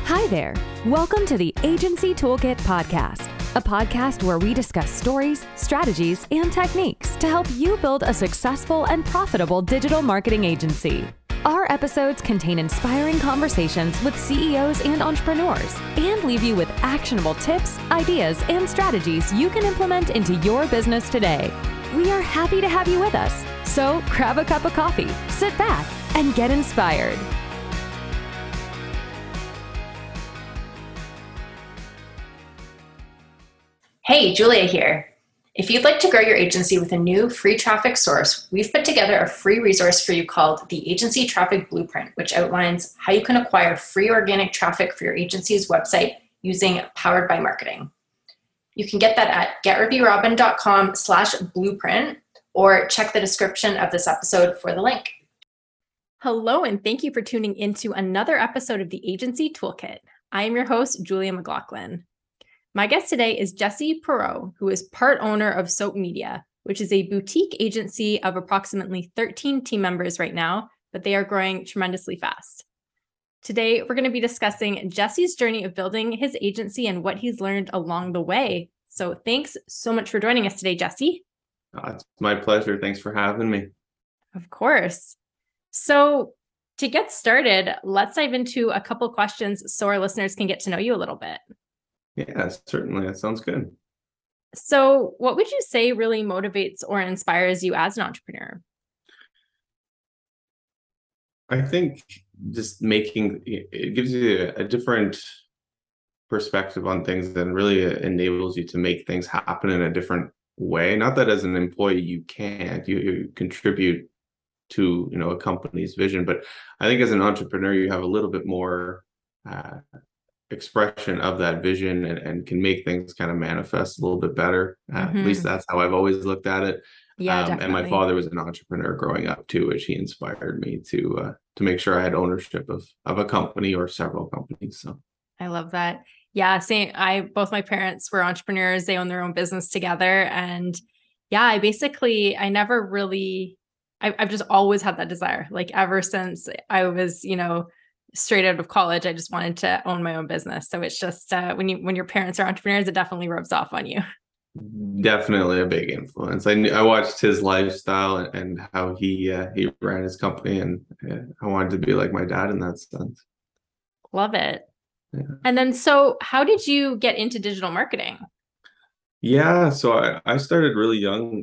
Hi there. Welcome to the Agency Toolkit Podcast, a podcast where we discuss stories, strategies, and techniques to help you build a successful and profitable digital marketing agency. Our episodes contain inspiring conversations with CEOs and entrepreneurs and leave you with actionable tips, ideas, and strategies you can implement into your business today. We are happy to have you with us. So grab a cup of coffee, sit back, and get inspired. Hey, Julia here. If you'd like to grow your agency with a new free traffic source, we've put together a free resource for you called the Agency Traffic Blueprint, which outlines how you can acquire free organic traffic for your agency's website using Powered by Marketing. You can get that at getrebbyrobin.com/blueprint or check the description of this episode for the link. Hello, and thank you for tuning into another episode of the Agency Toolkit. I am your host, Julia McLaughlin. My guest today is Jesse Perreault, who is part owner of Soap Media, which is a boutique agency of approximately 13 team members right now, but they are growing tremendously fast. Today, we're going to be discussing Jesse's journey of building his agency and what he's learned along the way. So thanks so much for joining us today, Jesse. It's my pleasure. Thanks for having me. Of course. So to get started, let's dive into a couple questions so our listeners can get to know you a little bit. Yeah, certainly. That sounds good. So what would you say really motivates or inspires you as an entrepreneur? I think just it gives you a different perspective on things and really enables you to make things happen in a different way. Not that as an employee you can't, you contribute to, a company's vision, but I think as an entrepreneur, you have a little bit more expression of that vision and can make things kind of manifest a little bit better. At least that's how I've always looked at it. Yeah, definitely. And my father was an entrepreneur growing up too, which he inspired me to make sure I had ownership of a company or several companies. So I love that. Yeah, same. Both my parents were entrepreneurs. They own their own business together. And yeah, I've just always had that desire. Like ever since I was, straight out of college, I just wanted to own my own business. So it's just when your parents are entrepreneurs, it definitely rubs off on you. Definitely a big influence. I watched his lifestyle and how he ran his company, and I wanted to be like my dad in that sense. Love it. Yeah. And then, so how did you get into digital marketing? Yeah, so I started really young.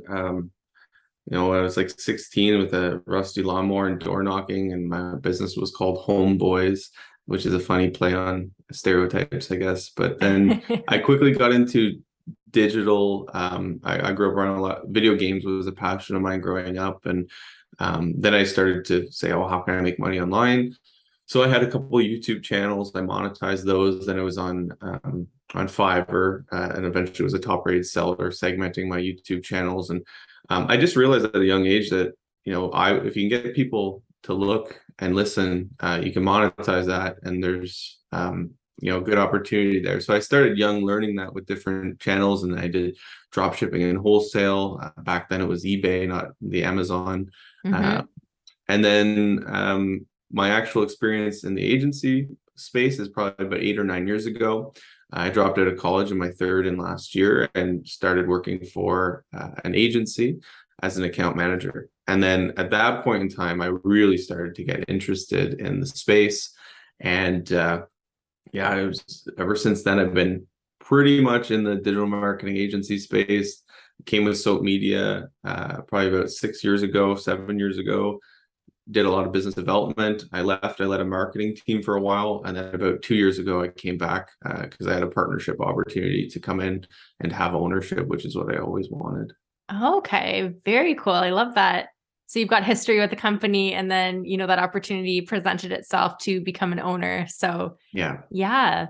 I was like 16 with a rusty lawnmower and door knocking, and my business was called Homeboys, which is a funny play on stereotypes, I guess. But then I quickly got into digital. I grew up around a lot. Video games was a passion of mine growing up. And then I started to say, oh, how can I make money online? So I had a couple of YouTube channels. I monetized those. Then I was on Fiverr, and eventually was a top-rated seller, segmenting my YouTube channels. And I just realized at a young age that, if you can get people to look and listen, you can monetize that, and there's, good opportunity there. So I started young, learning that with different channels, and I did drop shipping and wholesale. Back then it was eBay, not the Amazon. And then my actual experience in the agency space is probably about 8 or 9 years ago. I dropped out of college in my third and last year and started working for an agency as an account manager. And then at that point in time, I really started to get interested in the space. And ever since then, I've been pretty much in the digital marketing agency space. Came with Soap Media probably about 7 years ago. Did a lot of business development. I led a marketing team for a while. And then about 2 years ago, I came back because I had a partnership opportunity to come in and have ownership, which is what I always wanted. Okay. Very cool. I love that. So you've got history with the company, and then, that opportunity presented itself to become an owner. So yeah.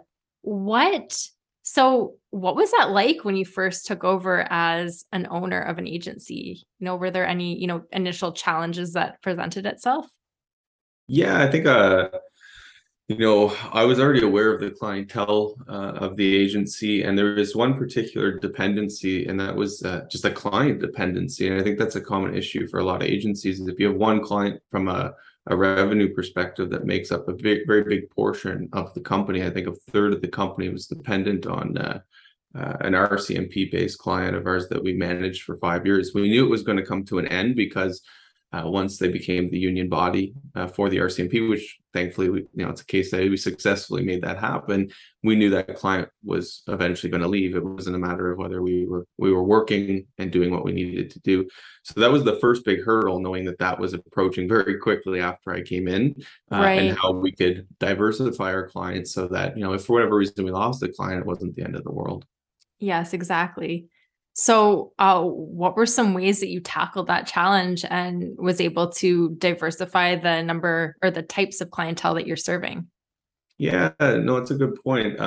So what was that like when you first took over as an owner of an agency? Were there any, initial challenges that presented itself? Yeah, I think, I was already aware of the clientele of the agency, and there was one particular dependency, and that was just a client dependency. And I think that's a common issue for a lot of agencies. Is if you have one client from a a revenue perspective that makes up a very big portion of the company. I think a third of the company was dependent on an RCMP based client of ours that we managed for 5 years. We knew it was going to come to an end because once they became the union body for the RCMP, which thankfully, it's a case study, we successfully made that happen. We knew that client was eventually going to leave. It wasn't a matter of whether we were working and doing what we needed to do. So that was the first big hurdle, knowing that was approaching very quickly after I came in, and how we could diversify our clients so that, if for whatever reason we lost the client, it wasn't the end of the world. Yes, exactly. So what were some ways that you tackled that challenge and was able to diversify the number or the types of clientele that you're serving? Yeah, no, it's a good point.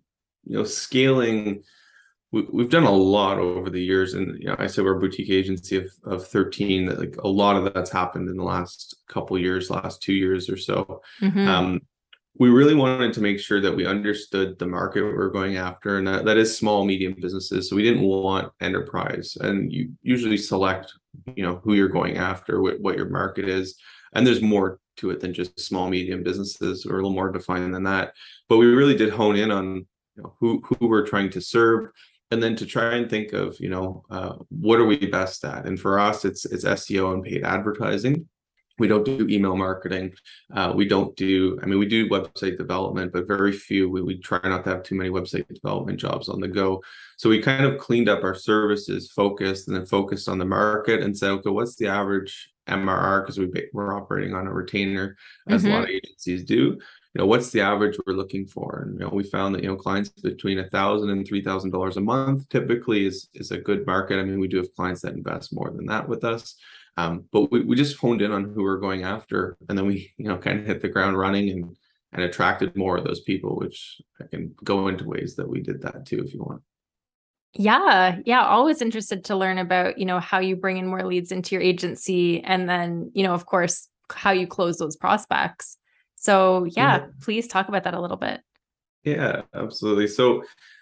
Scaling, we've done a lot over the years, and I said we're a boutique agency of 13. Like a lot of that's happened in the last couple years, last 2 years or so. Mm-hmm. We really wanted to make sure that we understood the market we were going after, and that is small, medium businesses. So we didn't want enterprise, and you usually select, who you're going after, what your market is, and there's more to it than just small, medium businesses. We're a little more defined than that, but we really did hone in on who we're trying to serve, and then to try and think of what are we best at. And for us, it's SEO and paid advertising. We don't do email marketing. We do website development, but very few. We try not to have too many website development jobs on the go. So we kind of cleaned up our services, focused on the market, and said, okay, what's the average MRR? Because we're operating on a retainer, as a lot of agencies do. What's the average we're looking for? And we found that clients between $1,000 and $3,000 a month typically is a good market. I mean, we do have clients that invest more than that with us. But we just honed in on who we're going after, and then we kind of hit the ground running and attracted more of those people, which I can go into ways that we did that too if you want. Yeah. Always interested to learn about, how you bring in more leads into your agency, and then, of course, how you close those prospects. So please talk about that a little bit. Yeah, absolutely. So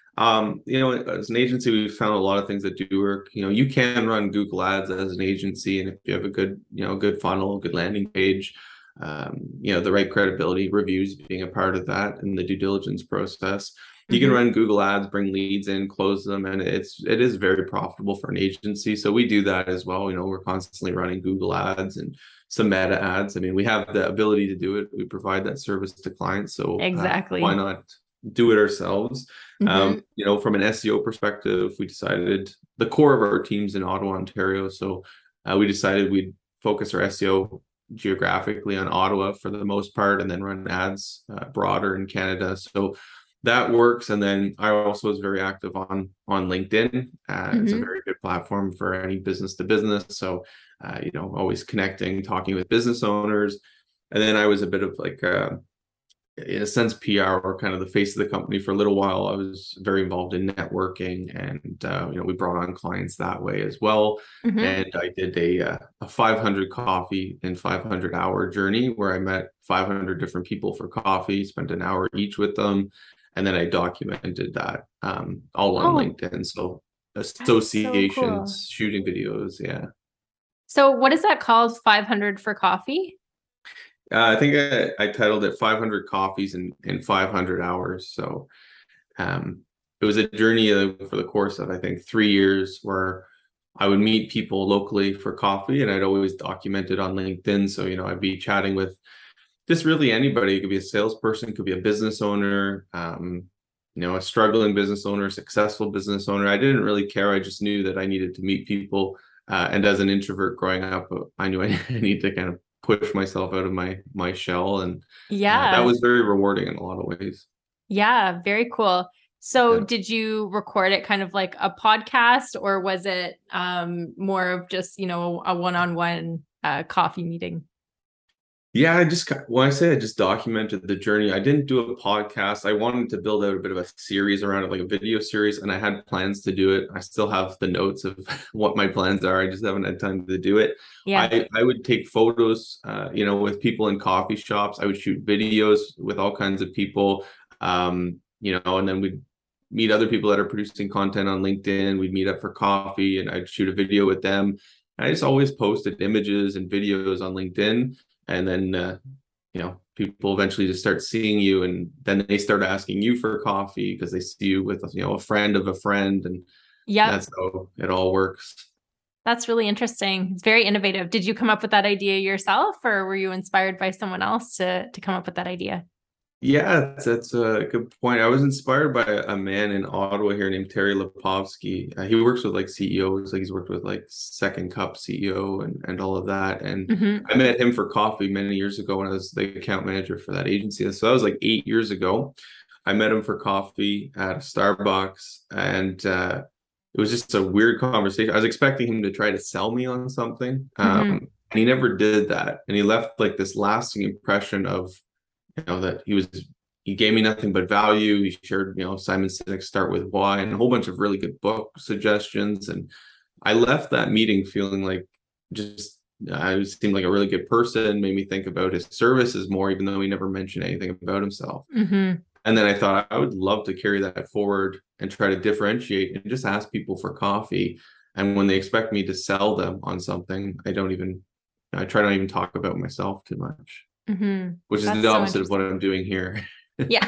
as an agency, we've found a lot of things that do work. You can run Google Ads as an agency, and if you have a good, good funnel, good landing page, the right credibility, reviews being a part of that, and the due diligence process, you can run Google Ads, bring leads in, close them, and it is very profitable for an agency. So we do that as well. We're constantly running Google Ads and some meta ads. I mean, we have the ability to do it. We provide that service to clients. So exactly, why not do it ourselves? From an SEO perspective, we decided the core of our team's in Ottawa, Ontario. So we decided we'd focus our SEO geographically on Ottawa for the most part, and then run ads broader in Canada. So that works. And then I also was very active on LinkedIn. It's a very good platform for any business to business. So, always connecting, talking with business owners. And then I was a bit of like, in a sense, PR, or kind of the face of the company for a little while. I was very involved in networking, and we brought on clients that way as well. And I did a 500 coffee in 500 hour journey where I met 500 different people for coffee, spent an hour each with them, and then I documented that all on LinkedIn. So associations, so cool. Shooting videos, yeah. So what is that called? 500 for coffee? I think I titled it 500 coffees in 500 hours. So it was a journey for the course of, I think, 3 years, where I would meet people locally for coffee, and I'd always document it on LinkedIn. So, I'd be chatting with just really anybody. It could be a salesperson, could be a business owner, a struggling business owner, successful business owner. I didn't really care. I just knew that I needed to meet people. And as an introvert growing up, I knew I needed to kind of push myself out of my shell, and that was very rewarding in a lot of ways. Yeah, very cool. So did you record it kind of like a podcast, or was it more of just a one-on-one coffee meeting? Yeah, when I say I just documented the journey, I didn't do a podcast. I wanted to build out a bit of a series around it, like a video series, and I had plans to do it. I still have the notes of what my plans are. I just haven't had time to do it. Yeah. I would take photos, with people in coffee shops. I would shoot videos with all kinds of people, and then we'd meet other people that are producing content on LinkedIn. We'd meet up for coffee, and I'd shoot a video with them. I just always posted images and videos on LinkedIn. And then, people eventually just start seeing you, and then they start asking you for coffee because they see you with, a friend of a friend. And Yep. that's how it all works. That's really interesting. It's very innovative. Did you come up with that idea yourself, or were you inspired by someone else to come up with that idea? Yeah, that's a good point. I was inspired by a man in Ottawa here named Terry Lipovsky. He works with like CEOs, like he's worked with like Second Cup CEO and all of that. And Mm-hmm. I met him for coffee many years ago when I was the account manager for that agency. So that was like 8 years ago. I met him for coffee at a Starbucks, and it was just a weird conversation. I was expecting him to try to sell me on something, Mm-hmm. and he never did that. And he left like this lasting impression of, that he gave me nothing but value. He shared, Simon Sinek's Start With Why and a whole bunch of really good book suggestions. And I left that meeting feeling like just I seemed like a really good person, made me think about his services more, even though he never mentioned anything about himself. Mm-hmm. And then I thought I would love to carry that forward and try to differentiate and just ask people for coffee. And when they expect me to sell them on something, I try not even talk about myself too much. Mm-hmm. Which is That's the so opposite of what I'm doing here. Yeah.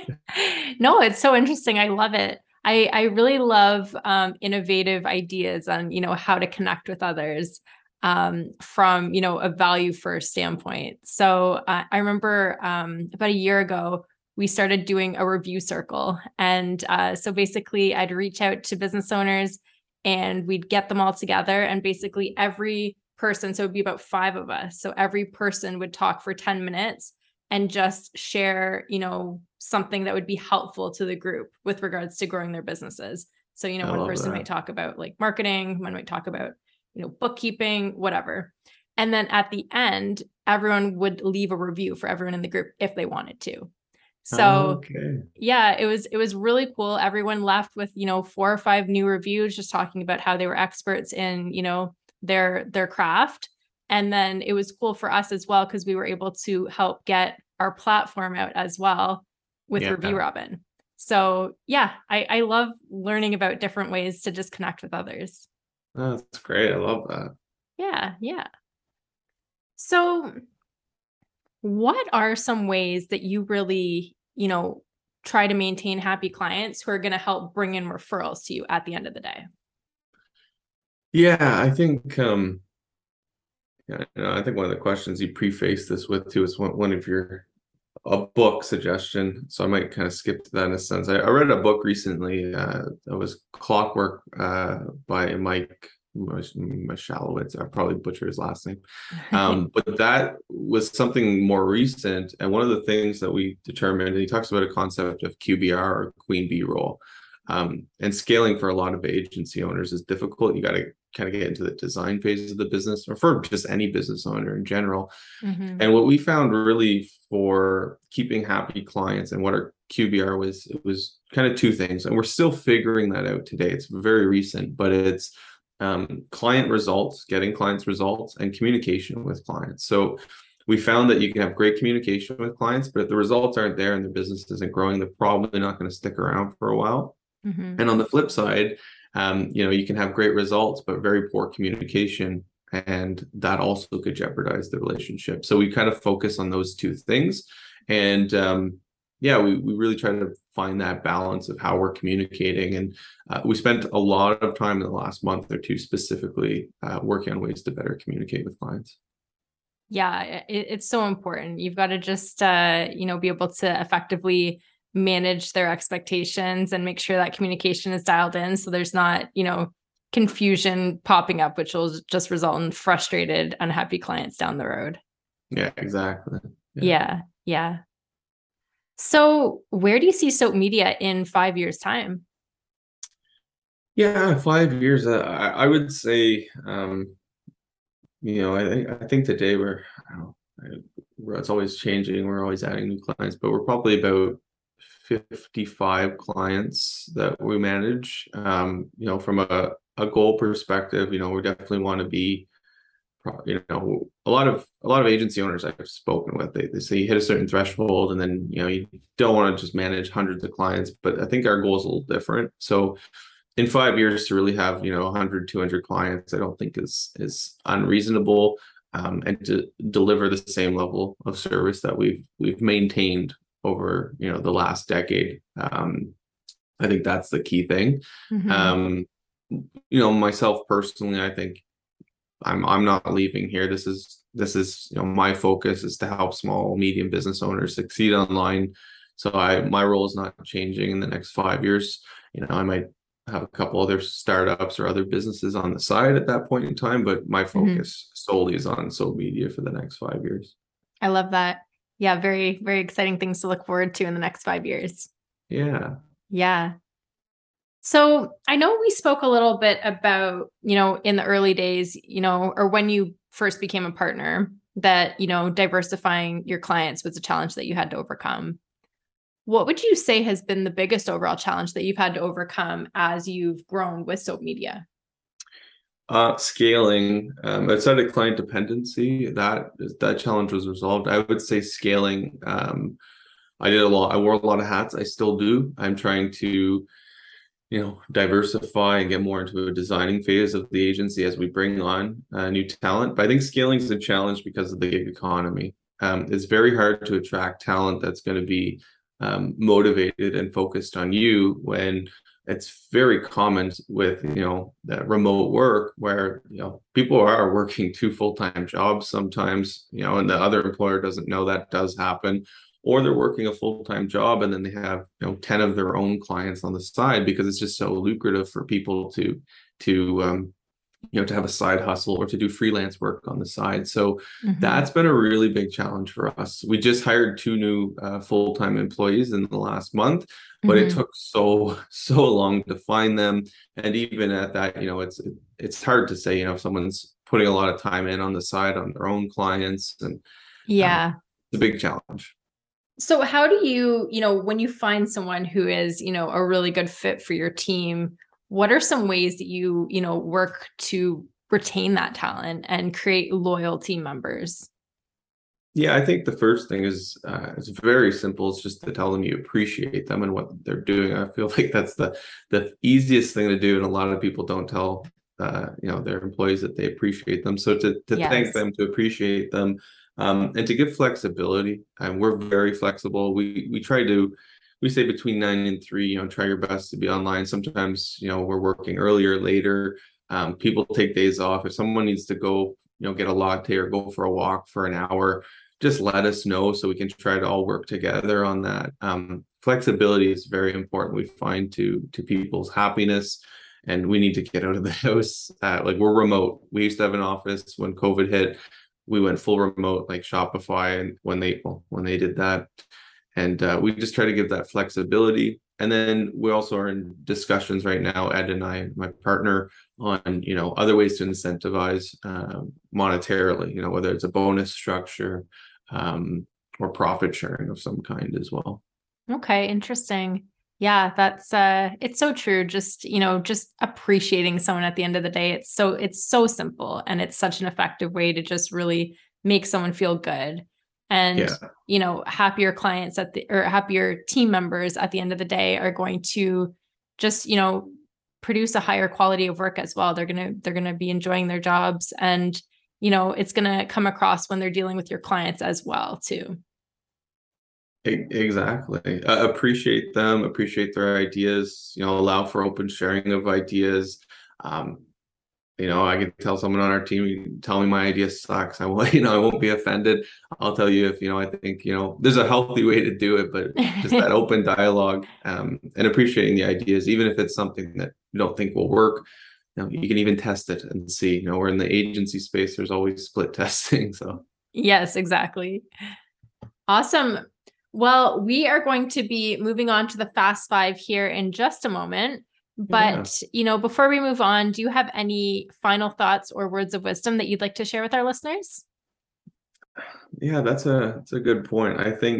No, it's so interesting. I love it. I really love innovative ideas on, how to connect with others from, a value first standpoint. So I remember about a year ago, we started doing a review circle. And so basically I'd reach out to business owners and we'd get them all together, and basically every person, so it'd be about 5 of us. So every person would talk for 10 minutes and just share, something that would be helpful to the group with regards to growing their businesses. So, I one love person that. might talk about like marketing, one might talk about, bookkeeping, whatever. And then at the end, everyone would leave a review for everyone in the group if they wanted to. So Okay. yeah, it was really cool. Everyone left with, 4 or 5 new reviews, just talking about how they were experts in, their craft. And then it was cool for us as well, because we were able to help get our platform out as well with Yeah. Review Robin. So yeah, I love learning about different ways to just connect with others. Oh, that's great. I love that. Yeah, yeah. So what are some ways that you really, try to maintain happy clients who are going to help bring in referrals to you at the end of the day? Yeah, I think I think one of the questions you preface this with too is one of a book suggestion. So I might kind of skip to that in a sense. I read a book recently that was Clockwork by Mike Michalowicz. I probably butcher his last name. But that was something more recent. And one of the things that we determined, and he talks about a concept of QBR or Queen Bee role. And scaling for a lot of agency owners is difficult. You got to kind of get into the design phases of the business, or for just any business owner in general. Mm-hmm. And what we found really for keeping happy clients and what our QBR was, it was kind of 2 things. And we're still figuring that out today. It's very recent, but it's client results, getting clients results, and communication with clients. So we found that you can have great communication with clients, but if the results aren't there and the business isn't growing, they're probably not going to stick around for a while. Mm-hmm. And on the flip side, you can have great results, but very poor communication, and that also could jeopardize the relationship. So we kind of focus on those 2 things. And we really try to find that balance of how we're communicating. And we spent a lot of time in the last month or 2 specifically working on ways to better communicate with clients. Yeah, it's so important. You've got to just, be able to effectively manage their expectations and make sure that communication is dialed in, so there's not, confusion popping up, which will just result in frustrated, unhappy clients down the road. Yeah, exactly. Yeah. So where do you see Soap Media in 5 years' time? Yeah, 5 years. I would say, I think today it's always changing. We're always adding new clients, but we're probably about 55 clients that we manage. From a goal perspective, we definitely want to be, a lot of agency owners I've spoken with, they say you hit a certain threshold and then, you don't want to just manage hundreds of clients, but I think our goal is a little different. So in 5 years to really have, 100, 200 clients, I don't think is unreasonable. and to deliver the same level of service that we've maintained over, the last decade. I think that's the key thing. Mhm. Myself personally, I think I'm not leaving here. This is my focus is to help small, medium business owners succeed online. So my role is not changing in the next 5 years. I might have a couple other startups or other businesses on the side at that point in time, but my Mhm. focus solely is on Soap Media for the next 5 years. I love that. Yeah, very, very exciting things to look forward to in the next 5 years. Yeah. Yeah. So I know we spoke a little bit about, in the early days, or when you first became a partner, that, diversifying your clients was a challenge that you had to overcome. What would you say has been the biggest overall challenge that you've had to overcome as you've grown with Soap Media? Scaling, outside of client dependency, that challenge was resolved. I would say scaling. I did a lot. I wore a lot of hats. I still do. I'm trying to, diversify and get more into a designing phase of the agency as we bring on new talent. But I think scaling is a challenge because of the gig economy. It's very hard to attract talent that's going to be motivated and focused on you when it's very common with that remote work where people are working two full-time jobs sometimes, and the other employer doesn't know that does happen, or they're working a full-time job and then they have 10 of their own clients on the side because it's just so lucrative for people to have a side hustle or to do freelance work on the side. So Mhm. that's been a really big challenge for us. We just hired two new full-time employees in the last month, but it Mhm. took so long to find them. And even at that, it's hard to say, if someone's putting a lot of time in on the side on their own clients, and Yeah. it's a big challenge. So how do you, when you find someone who is, a really good fit for your team, what are some ways that you, work to retain that talent and create loyal team members? Yeah, I think the first thing is it's very simple. It's just to tell them you appreciate them and what they're doing. I feel like that's the easiest thing to do, and a lot of people don't tell their employees that they appreciate them. So to thank Yes. them, to appreciate them, and to give flexibility. And we're very flexible. We say between 9 and 3. Try your best to be online. Sometimes we're working earlier, later. People take days off. If someone needs to go get a latte or go for a walk for an hour, just let us know so we can try to all work together on that. Flexibility is very important, we find, to people's happiness, and we need to get out of the house. Like, we're remote. We used to have an office. When COVID hit, we went full remote, like Shopify, and when they did that, and we just try to give that flexibility. And then we also are in discussions right now, Ed and I, my partner, on other ways to incentivize monetarily, whether it's a bonus structure, or profit sharing of some kind as well. Okay, interesting. Yeah, that's it's so true. Just, just appreciating someone at the end of the day. It's so simple, and it's such an effective way to just really make someone feel good. And, Yeah, happier clients or happier team members at the end of the day are going to just, produce a higher quality of work as well. They're going to be enjoying their jobs, and, it's going to come across when they're dealing with your clients as well, too. exactly. Appreciate them, appreciate their ideas, allow for open sharing of ideas. um, I can tell someone on our team, you can tell me my idea sucks. I will, I won't be offended. I'll tell you if, I think, there's a healthy way to do it, but just that open dialogue, and appreciating the ideas, even if it's something that you don't think will work. You can even test it and see. We're in the agency space. There's always split testing. So Yes, exactly. Awesome. Well, we are going to be moving on to the Fast Five here in just a moment. yeah, But, before we move on, do you have any final thoughts or words of wisdom that you'd like to share with our listeners? yeah, that's a good point.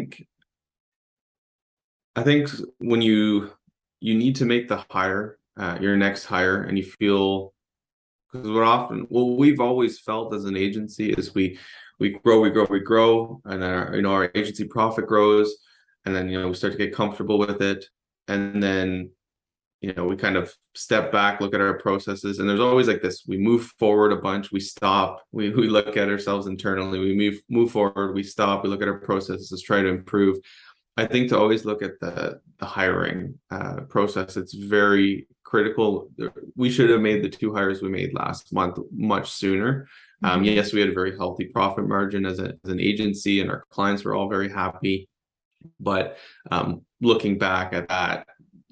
I think when you need to make the hire, your next hire, and you feel, because what we've always felt as an agency is we grow, and then our agency profit grows, and then we start to get comfortable with it, and then we kind of step back, look at our processes, and there's always like this: we move forward a bunch, we stop, we look at ourselves internally, we move forward, we stop, we look at our processes, try to improve. I think to always look at the hiring process, it's very critical. We should have made the 2 hires we made last month much sooner. Yes, we had a very healthy profit margin as an agency, and our clients were all very happy. But looking back at that,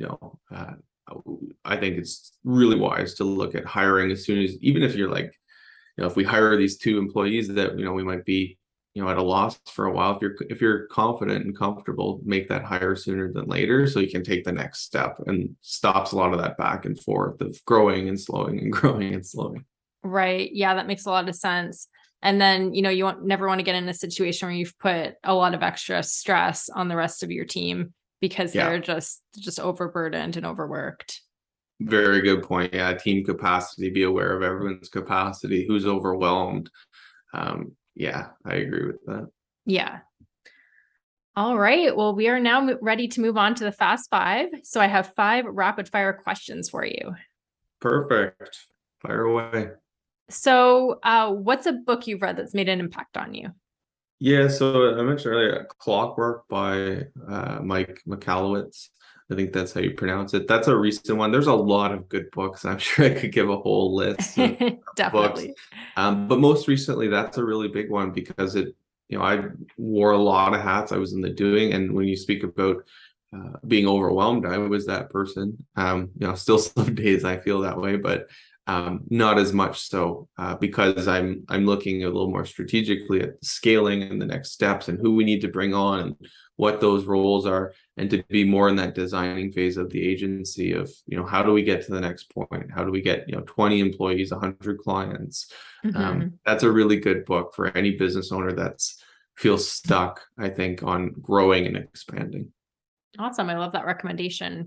I think it's really wise to look at hiring as soon as, even if you're like, if we hire these 2 employees that, we might be, at a loss for a while. If you're confident and comfortable, make that hire sooner than later, so you can take the next step, and stops a lot of that back and forth of growing and slowing and growing and slowing. Right. Yeah, that makes a lot of sense. And then, you never want to get in a situation where you've put a lot of extra stress on the rest of your team because they're just overburdened and overworked. Very good point. Yeah, team capacity. Be aware of everyone's capacity. Who's overwhelmed? Yeah, I agree with that. Yeah. All right. Well, we are now ready to move on to the Fast Five. So I have 5 rapid fire questions for you. Perfect. Fire away. So what's a book you've read that's made an impact on you? Yeah, so I mentioned earlier, Clockwork by Mike Michalowicz. I think that's how you pronounce it. That's a recent one. There's a lot of good books. I'm sure I could give a whole list of Definitely. books. But most recently, that's a really big one because I wore a lot of hats. I was in the doing. And when you speak about being overwhelmed, I was that person. Still some days I feel that way, but not as much so because I'm looking a little more strategically at scaling and the next steps and who we need to bring on and what those roles are, and to be more in that designing phase of the agency of, how do we get to the next point? How do we get, 20 employees, 100 clients? That's a really good book for any business owner that's feels stuck, I think, on growing and expanding. Awesome. I love that recommendation.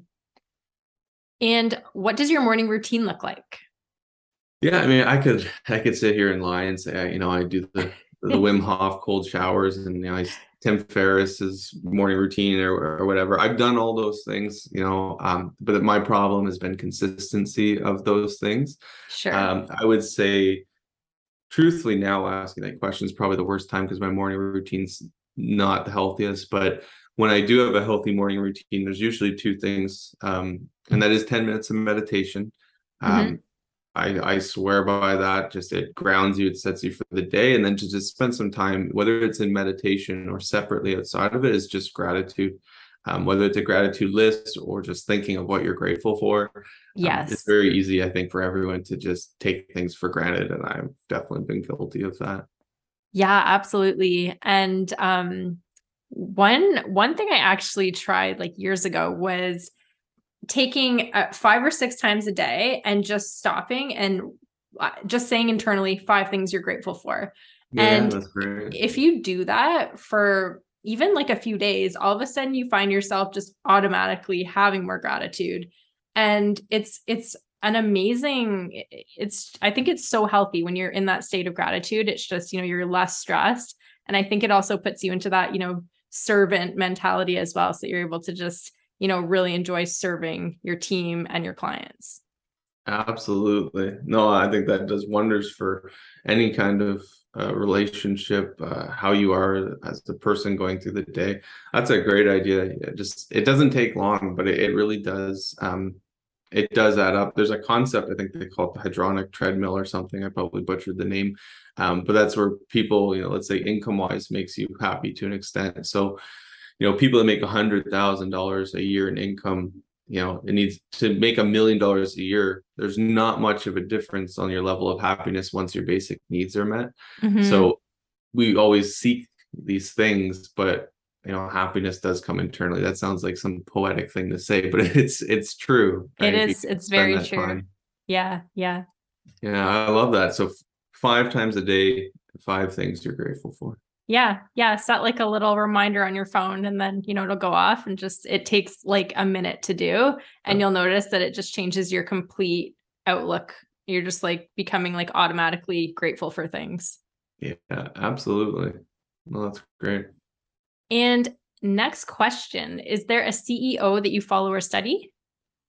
And what does your morning routine look like? Yeah, I mean, I could sit here and lie and say, I do the Wim Hof cold showers, and Tim Ferriss's morning routine or whatever. I've done all those things, but my problem has been consistency of those things. Sure. I would say, truthfully, now asking that question is probably the worst time because my morning routine's not the healthiest. But when I do have a healthy morning routine, there's usually 2 things, and that is 10 minutes of meditation. I swear by that. Just it grounds you, it sets you for the day, and then to just spend some time, whether it's in meditation or separately outside of it, is just gratitude. Whether it's a gratitude list or just thinking of what you're grateful for. Yes, it's very easy, I think, for everyone to just take things for granted, and I've definitely been guilty of that. Yeah, absolutely. And one thing I actually tried like years ago was taking 5 or 6 times a day and just stopping and just saying internally 5 things you're grateful for. Yeah, and that's great. If you do that for even like a few days, all of a sudden you find yourself just automatically having more gratitude. And it's an amazing, I think it's so healthy when you're in that state of gratitude. It's just, you're less stressed. And I think it also puts you into that, servant mentality as well. So you're able to just, really enjoy serving your team and your clients. Absolutely. No, I think that does wonders for any kind of relationship, how you are as the person going through the day. That's a great idea. It doesn't take long, but it really does. It does add up. There's a concept, I think they call it the hedonic treadmill or something. I probably butchered the name. But that's where people, let's say income wise makes you happy to an extent. So, people that make $100,000 a year in income, it needs to make $1 million a year. There's not much of a difference on your level of happiness once your basic needs are met. So we always seek these things, but happiness does come internally. That sounds like some poetic thing to say, but it's true. Right? It's very true. Time. Yeah. I love that. So 5 times a day, 5 things you're grateful for. Yeah. Set like a little reminder on your phone, and then, it'll go off, and just, it takes like a minute to do. And you'll notice that it just changes your complete outlook. You're just like becoming like automatically grateful for things. Yeah, absolutely. Well, that's great. And next question, is there a CEO that you follow or study?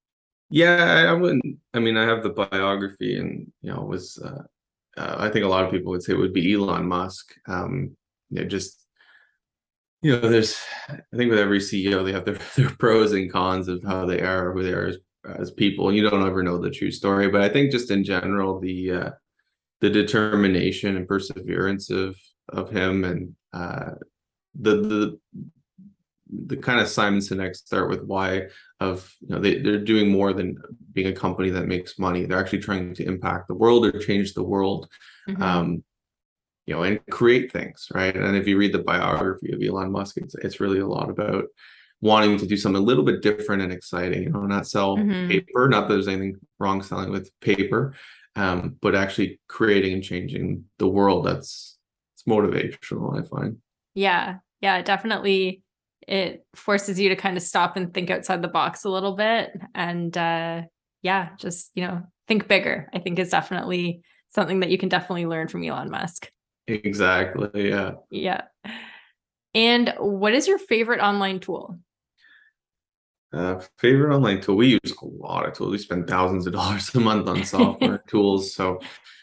Yeah, I wouldn't. I mean, I have the biography, and it was. I think a lot of people would say it would be Elon Musk. Just there's. I think with every CEO, they have their pros and cons of how they are, or who they are as people, and you don't ever know the true story. But I think just in general, the determination and perseverance of him, and the kind of Simon Sinek start with why of they're doing more than being a company that makes money. They're actually trying to impact the world or change the world, and create things, right? And if you read the biography of Elon Musk, it's really a lot about wanting to do something a little bit different and exciting, not sell paper. Not that there's anything wrong selling with paper, but actually creating and changing the world. It's motivational, I find. Yeah, definitely. It forces you to kind of stop and think outside the box a little bit, and just think bigger. I think is definitely something that you can definitely learn from Elon Musk. Exactly. Yeah. And what is your favorite online tool? Favorite online tool? We use a lot of tools. We spend thousands of dollars a month on software tools. So,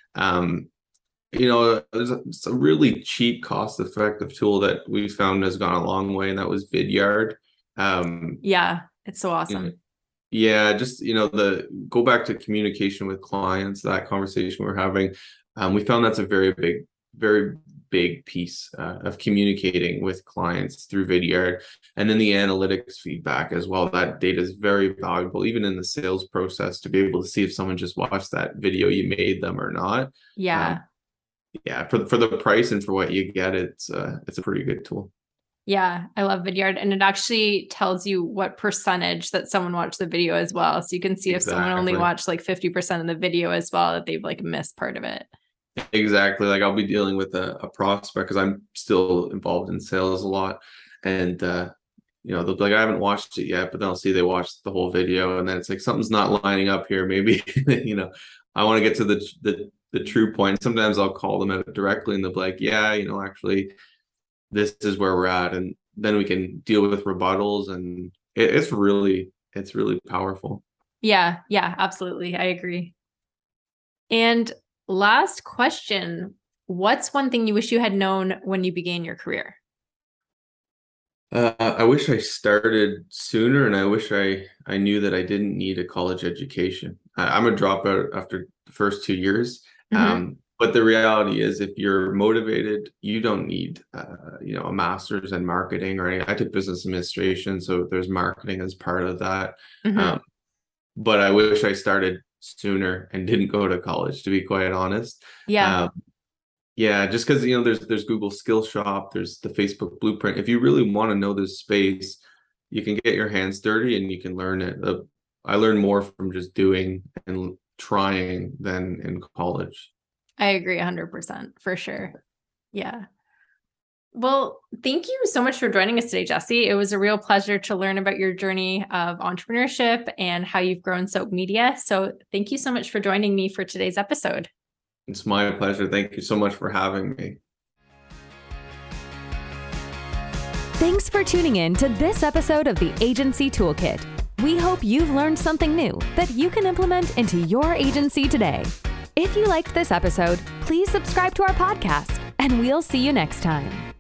there's a really cheap, cost-effective tool that we found has gone a long way, and that was Vidyard. Yeah, it's so awesome. Just go back to communication with clients, that conversation we're having. We found that's a very big piece of communicating with clients through Vidyard, and then the analytics feedback as well. That data is very valuable, even in the sales process, to be able to see if someone just watched that video you made them or not. For the price and for what you get, it's a pretty good tool. Yeah, I love Vidyard, and it actually tells you what percentage that someone watched the video as well. So you can see if someone only watched like 50% of the video as well, that they've like missed part of it. Exactly. Like I'll be dealing with a prospect, because I'm still involved in sales a lot, and they'll be like, I haven't watched it yet, but then I'll see they watched the whole video, and then it's like something's not lining up here. Maybe I want to get to the true point. Sometimes I'll call them out directly, and they'll be like, actually, this is where we're at, and then we can deal with rebuttals, and it's really powerful. Yeah, absolutely. I agree. And last question, what's one thing you wish you had known when you began your career? I wish I started sooner, and I wish I knew that I didn't need a college education. I'm a dropout after the first 2 years. But the reality is, if you're motivated, you don't need, a master's in marketing or anything. I took business administration, so there's marketing as part of that. But I wish I started sooner and didn't go to college, to be quite honest. Just because there's Google Skillshop, there's the Facebook Blueprint. If you really want to know this space, you can get your hands dirty and you can learn it. I learned more from just doing and trying than in college. I agree 100%, for sure. Yeah. Well, thank you so much for joining us today, Jesse. It was a real pleasure to learn about your journey of entrepreneurship and how you've grown Soap Media. So thank you so much for joining me for today's episode. It's my pleasure. Thank you so much for having me. Thanks for tuning in to this episode of the Agency Toolkit. We hope you've learned something new that you can implement into your agency today. If you liked this episode, please subscribe to our podcast, and we'll see you next time.